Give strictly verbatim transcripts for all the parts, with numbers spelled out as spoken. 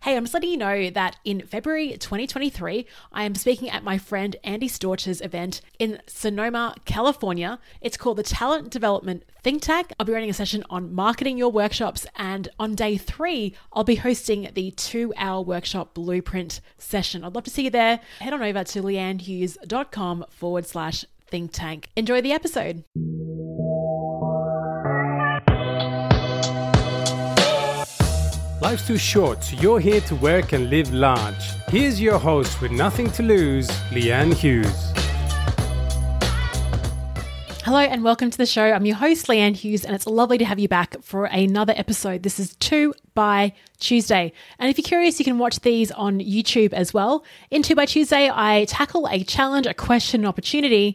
Hey, I'm just letting you know that in February twenty twenty-three, I am speaking at my friend Andy Storch's event in Sonoma, California. It's called the Talent Development Think Tank. I'll be running a session on marketing your workshops, and on day three, I'll be hosting the two-hour workshop blueprint session. I'd love to see you there. Head on over to leannehughes.com forward slash think tank. Enjoy the episode. Life's too short, so you're here to work and live large. Here's your host with nothing to lose, Leanne Hughes. Hello and welcome to the show. I'm your host, Leanne Hughes, and it's lovely to have you back for another episode. This is Two by Tuesday. And if you're curious, you can watch these on YouTube as well. In Two by Tuesday, I tackle a challenge, a question, an opportunity,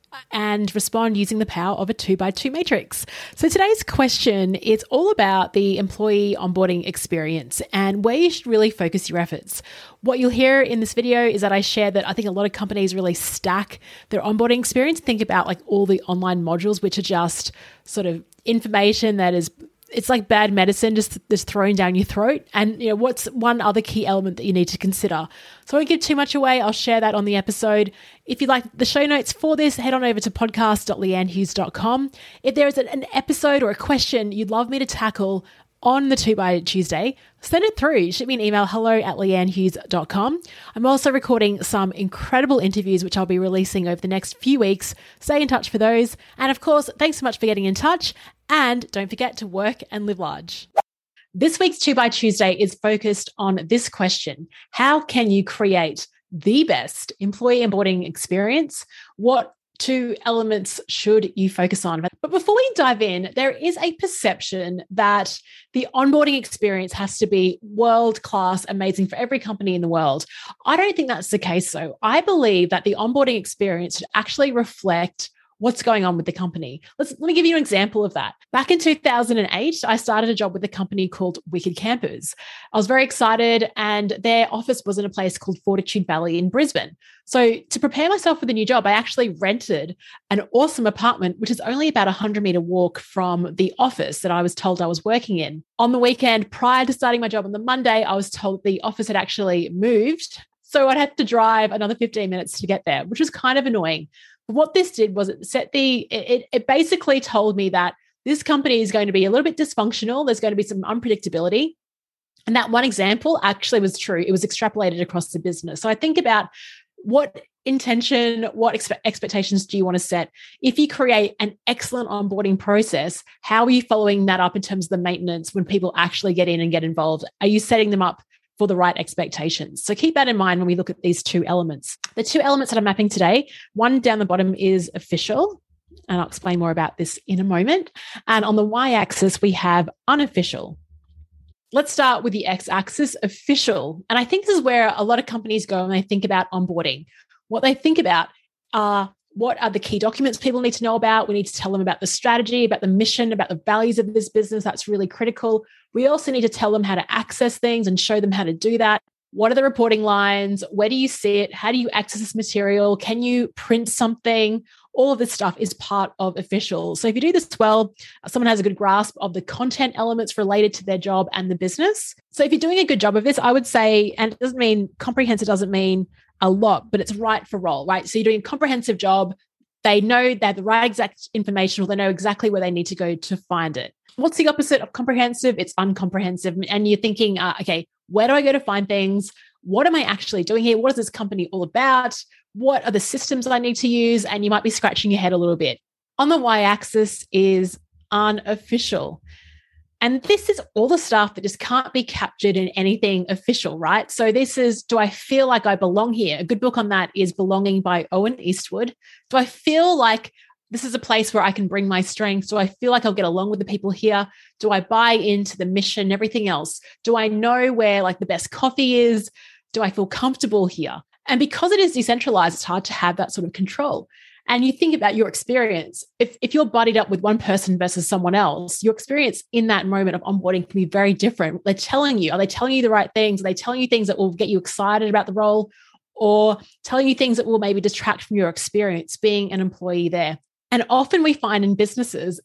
and respond using the power of a two by two matrix. So today's question is all about the employee onboarding experience and where you should really focus your efforts. What you'll hear in this video is that I share that I think a lot of companies really stack their onboarding experience. Think about like all the online modules, which are just sort of information that is it's like bad medicine, just, just thrown down your throat. And you know, what's one other key element that you need to consider? So I won't give too much away. I'll share that on the episode. If you'd like the show notes for this, head on over to podcast dot leanne hughes dot com. If there is an episode or a question you'd love me to tackle on the Two by Tuesday, send it through. Shoot me an email, hello at leanne hughes dot com. I'm also recording some incredible interviews, which I'll be releasing over the next few weeks. Stay in touch for those. And of course, thanks so much for getting in touch. And don't forget to work and live large. This week's Two by Tuesday is focused on this question. How can you create the best employee onboarding experience? What two elements should you focus on? But before we dive in, there is a perception that the onboarding experience has to be world-class, amazing for every company in the world. I don't think that's the case, though. I believe that the onboarding experience should actually reflect what's going on with the company. Let's, let me give you an example of that. Back in two thousand eight, I started a job with a company called Wicked Campers. I was very excited, and their office was in a place called Fortitude Valley in Brisbane. So to prepare myself for the new job, I actually rented an awesome apartment, which is only about a hundred meter walk from the office that I was told I was working in. On the weekend, prior to starting my job on the Monday, I was told the office had actually moved. So I'd have to drive another fifteen minutes to get there, which was kind of annoying. What this did was it set the, it, it basically told me that this company is going to be a little bit dysfunctional. There's going to be some unpredictability. And that one example actually was true. It was extrapolated across the business. So I think about what intention, what expe- expectations do you want to set? If you create an excellent onboarding process, how are you following that up in terms of the maintenance when people actually get in and get involved? Are you setting them up for the right expectations? So keep that in mind when we look at these two elements. The two elements that I'm mapping today, one down the bottom is official, and I'll explain more about this in a moment. And on the y-axis, we have unofficial. Let's start with the x-axis, official. And I think this is where a lot of companies go when they think about onboarding. What they think about are what are the key documents people need to know about? We need to tell them about the strategy, about the mission, about the values of this business. That's really critical. We also need to tell them how to access things and show them how to do that. What are the reporting lines? Where do you see it? How do you access this material? Can you print something? All of this stuff is part of official. So if you do this well, someone has a good grasp of the content elements related to their job and the business. So if you're doing a good job of this, I would say, and it doesn't mean comprehensive, doesn't mean a lot, but it's right for role, right? So you're doing a comprehensive job. They know they have the right exact information, or they know exactly where they need to go to find it. What's the opposite of comprehensive? It's uncomprehensive. And you're thinking, uh, okay, where do I go to find things? What am I actually doing here? What is this company all about? What are the systems I need to use? And you might be scratching your head a little bit. On the y-axis is unofficial. And this is all the stuff that just can't be captured in anything official, right? So this is, do I feel like I belong here? A good book on that is Belonging by Owen Eastwood. Do I feel like this is a place where I can bring my strengths? Do I feel like I'll get along with the people here? Do I buy into the mission, everything else? Do I know where like the best coffee is? Do I feel comfortable here? And because it is decentralized, it's hard to have that sort of control. And you think about your experience. If, if you're buddied up with one person versus someone else, your experience in that moment of onboarding can be very different. They're telling you, are they telling you the right things? Are they telling you things that will get you excited about the role, or telling you things that will maybe distract from your experience being an employee there? And often we find in businesses that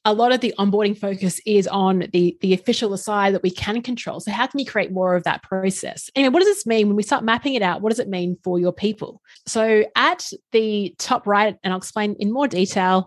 a lot of the onboarding focus is on the, the official side that we can control. So how can you create more of that process? Anyway, what does this mean when we start mapping it out? What does it mean for your people? So at the top right, and I'll explain in more detail,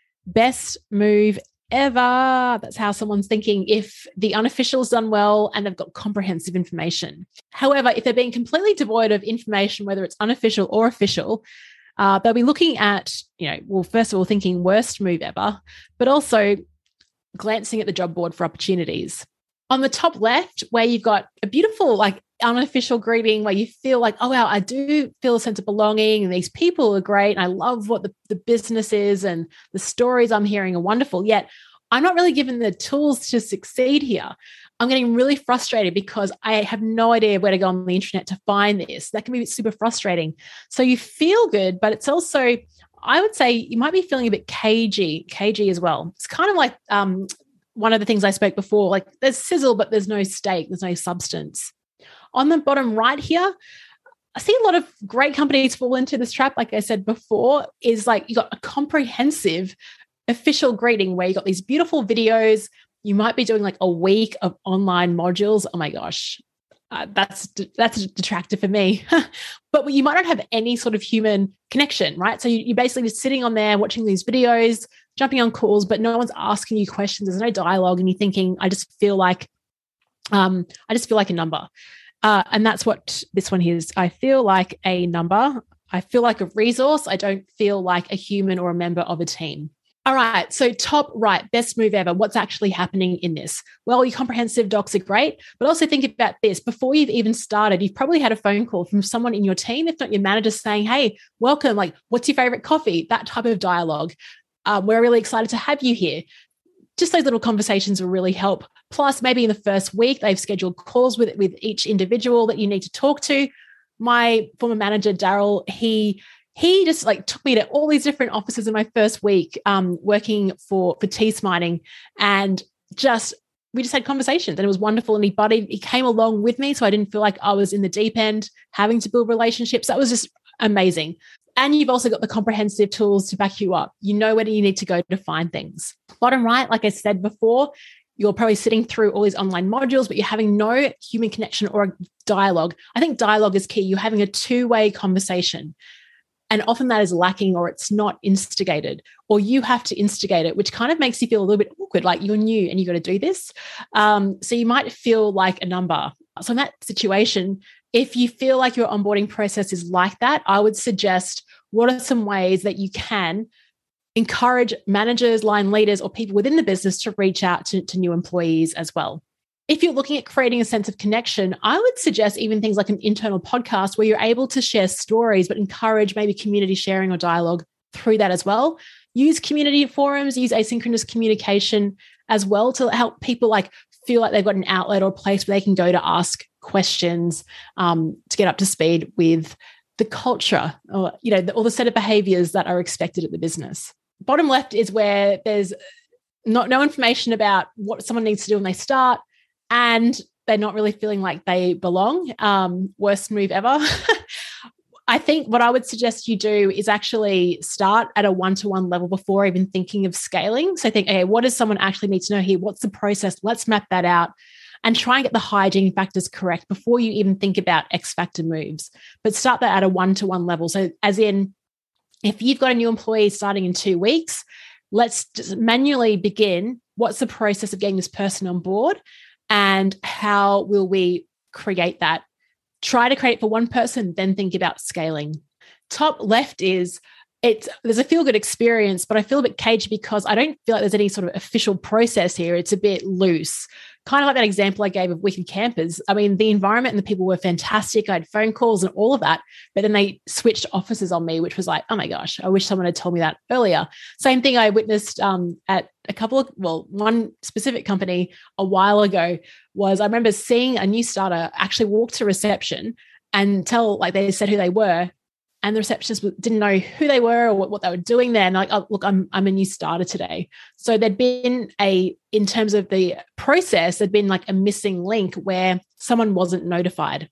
best move ever. That's how someone's thinking if the unofficial's done well and they've got comprehensive information. However, if they're being completely devoid of information, whether it's unofficial or official, uh, they'll be looking at, you know, well, first of all, thinking worst move ever, but also glancing at the job board for opportunities. On the top left, where you've got a beautiful, like, unofficial greeting where you feel like, oh, wow, I do feel a sense of belonging and these people are great and I love what the, the business is and the stories I'm hearing are wonderful, yet I'm not really given the tools to succeed here. I'm getting really frustrated because I have no idea where to go on the internet to find this. That can be super frustrating. So you feel good, but it's also, I would say you might be feeling a bit cagey, cagey as well. It's kind of like um, one of the things I spoke before, like there's sizzle, but there's no steak, there's no substance. On the bottom right here, I see a lot of great companies fall into this trap, like I said before, is like you got a comprehensive official greeting where you got these beautiful videos. You might be doing like a week of online modules. Oh my gosh, uh, that's that's a detractor for me. But you might not have any sort of human connection, right? So you, you're basically just sitting on there watching these videos, jumping on calls, but no one's asking you questions. There's no dialogue, and you're thinking, I just feel like, um, I just feel like a number. Uh, and that's what this one is. I feel like a number. I feel like a resource. I don't feel like a human or a member of a team. All right. So top right, best move ever. What's actually happening in this? Well, your comprehensive docs are great, but also think about this. Before you've even started, you've probably had a phone call from someone in your team, if not your manager, saying, hey, welcome. Like, what's your favorite coffee? That type of dialogue. Um, we're really excited to have you here. Just those little conversations will really help. Plus, maybe in the first week, they've scheduled calls with, with each individual that you need to talk to. My former manager, Daryl, he he just like took me to all these different offices in my first week um, working for, for Tees Mining, and just we just had conversations and it was wonderful. And he buddied, he came along with me, so I didn't feel like I was in the deep end having to build relationships. That was just amazing. And you've also got the comprehensive tools to back you up. You know where you need to go to find things. Bottom right, like I said before, you're probably sitting through all these online modules, but you're having no human connection or dialogue. I think dialogue is key. You're having a two-way conversation. And often that is lacking, or it's not instigated, or you have to instigate it, which kind of makes you feel a little bit awkward, like you're new and you got to do this. Um, so you might feel like a number. So in that situation, if you feel like your onboarding process is like that, I would suggest what are some ways that you can encourage managers, line leaders, or people within the business to reach out to, to new employees as well. If you're looking at creating a sense of connection, I would suggest even things like an internal podcast where you're able to share stories, but encourage maybe community sharing or dialogue through that as well. Use community forums, use asynchronous communication as well to help people like feel like they've got an outlet or a place where they can go to ask questions um, to get up to speed with the culture or, you know, the, or the set of behaviors that are expected at the business. Bottom left is where there's not no information about what someone needs to do when they start, and they're not really feeling like they belong. Um, worst move ever. I think what I would suggest you do is actually start at a one-to-one level before even thinking of scaling. So think, okay, what does someone actually need to know here? What's the process? Let's map that out and try and get the hygiene factors correct before you even think about X factor moves. But start that at a one-to-one level. So as in, if you've got a new employee starting in two weeks, let's just manually begin. What's the process of getting this person on board, and how will we create that? Try to create for one person, then think about scaling. Top left is, it's there's a feel-good experience, but I feel a bit cagey because I don't feel like there's any sort of official process here. It's a bit loose. Kind of like that example I gave of Wicked Campers. I mean, the environment and the people were fantastic. I had phone calls and all of that, but then they switched offices on me, which was like, oh my gosh, I wish someone had told me that earlier. Same thing I witnessed um, at a couple of, well, one specific company a while ago was I remember seeing a new starter actually walk to reception and tell, like they said who they were, and the receptionist didn't know who they were or what, what they were doing there. And like, oh, look, I'm I'm a new starter today. So there'd been a, in terms of the process, there'd been like a missing link where someone wasn't notified.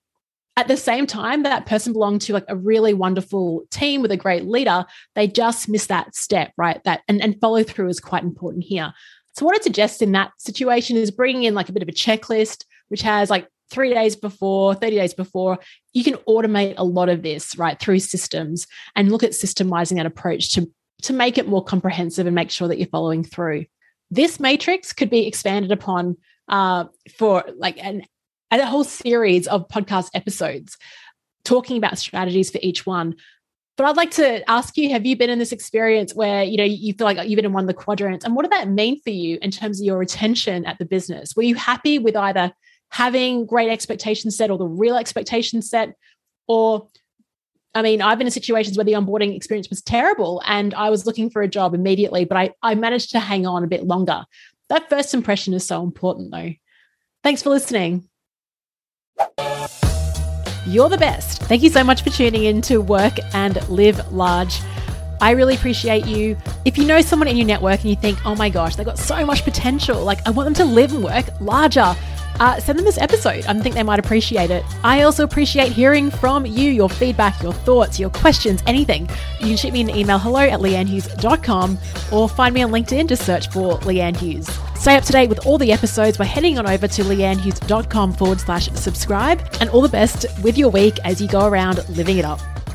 At the same time, that person belonged to like a really wonderful team with a great leader. They just missed that step, right? That and, and follow through is quite important here. So what I'd suggest in that situation is bringing in like a bit of a checklist, which has like three days before, thirty days before. You can automate a lot of this, right, through systems and look at systemizing that approach to, to make it more comprehensive and make sure that you're following through. This matrix could be expanded upon uh, for like an a whole series of podcast episodes talking about strategies for each one. But I'd like to ask you, have you been in this experience where, you know, you feel like you've been in one of the quadrants, and what did that mean for you in terms of your retention at the business? Were you happy with either having great expectations set or the real expectations set? Or, I mean, I've been in situations where the onboarding experience was terrible and I was looking for a job immediately, but I, I managed to hang on a bit longer. That first impression is so important though. Thanks for listening. You're the best. Thank you so much for tuning in to Work and Live Large. I really appreciate you. If you know someone in your network and you think, oh my gosh, they've got so much potential, like I want them to live and work larger, uh, send them this episode. I think they might appreciate it. I also appreciate hearing from you, your feedback, your thoughts, your questions, anything. You can shoot me an email, hello at leanne hughes dot com, or find me on LinkedIn, just search for Leanne Hughes. Stay up to date with all the episodes by heading on over to leannehughes.com forward slash subscribe, and all the best with your week as you go around living it up.